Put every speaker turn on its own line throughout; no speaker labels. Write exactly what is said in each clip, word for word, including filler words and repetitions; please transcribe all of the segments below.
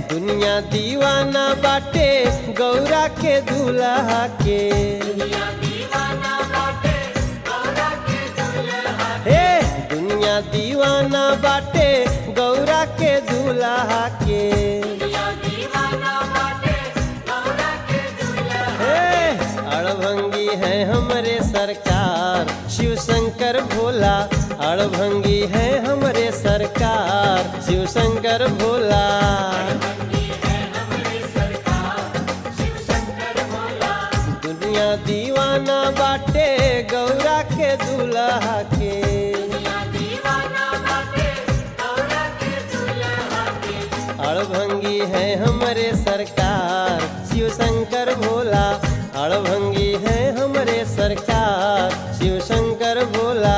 दुनिया दीवाना बाटे गौरा के दूल्हा के। हे दुनिया दीवाना बाटे गौरा के दूल्हा के। हे अड़भंगी है हमरे सरकार शिव शंकर भोला। अड़भंगी है हमरे सरकार शिव शंकर भोला। दुनिया दीवाना बाटे गौरा के दूल्हा के। अड़भंगी है हमरे सरकार शिव शंकर भोला। अड़भंगी है हमरे सरकार शिव शंकर भोला।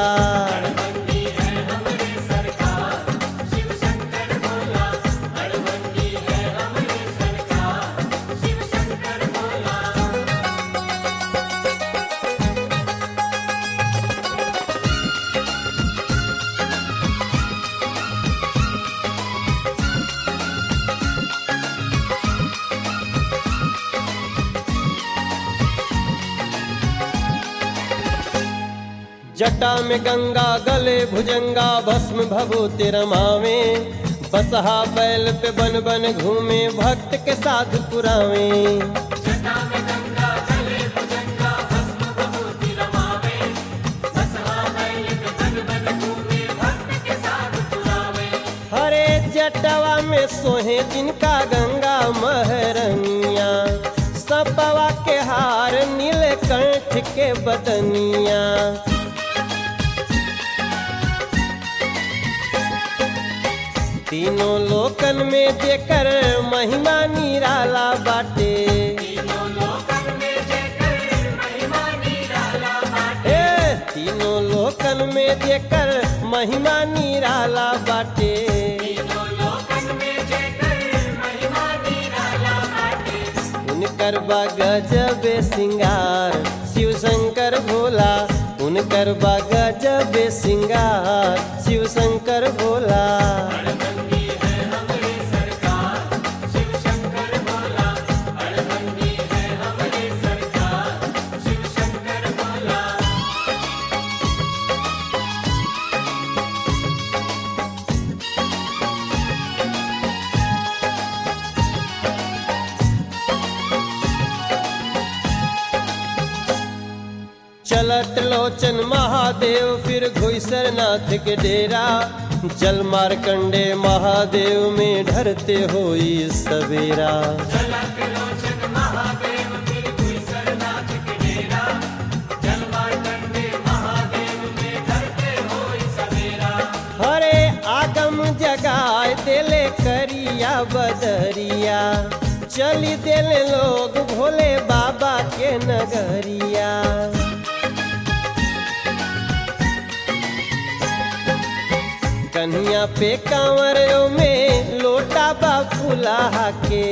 जटा में गंगा गले भुजंगा भस्म भभूति रमावे। बसहा बैल पे बन बन घूमे भक्त के साथ पुरावे। हरे जटवा में सोहे जिनका गंगा महरनिया। सपवा के हार नीलकंठ के बदनिया। तीनों लोकन में जेकर महिमा निराला बाटे। हे तीनों लोकन में जेकर महिमा निराला बाटे। उनकर बा गजब सिंगार शिव शंकर भोला। उनकर बा गजब सिंगार शिव शंकर भोला। चलत लोचन महादेव फिर घुईसरनाथ के डेरा। जल मारकंडे महादेव में ढरते होई सवेरा। हरे आगम जगाए देले करिया बदरिया। चली देले लोग भोले बाबा के नगरिया। कन्हिया पे कांवरों में लोटा बा फुलाहा के।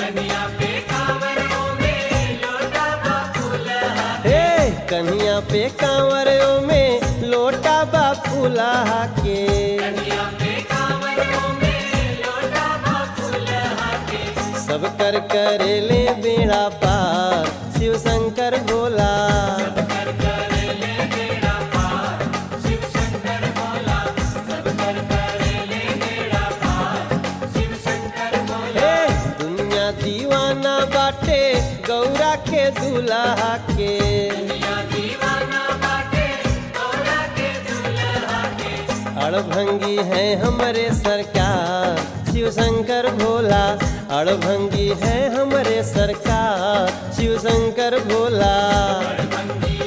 हे कन्हिया पे कांवरों में लोटा बा फुलाहा के। सब कर करेले बेड़ा पार शिव शंकर भोला। दीवाना बाटे गौरा के दूल्हा के। अड़भंगी है हमरे सरकार शिव शंकर भोला। अड़भंगी है हमरे सरकार शिव शंकर भोला।